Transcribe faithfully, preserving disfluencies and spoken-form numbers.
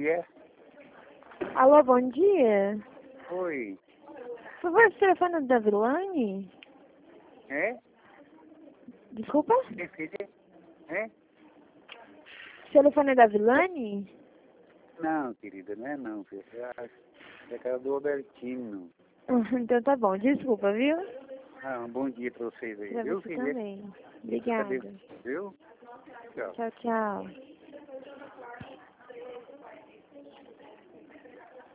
dia. Alô, bom dia. Oi. Por favor, esse telefone é da Vilane? É? Desculpa? Tem filha? É? O telefone é da Vilane? Não, querida, não é não, filha. É aquela do Albertino. Então tá bom, desculpa, viu? Ah, um bom dia pra vocês aí, Pra viu, você filha? também. Cadê? Obrigada. Viu? Tchau. Tchau, tchau.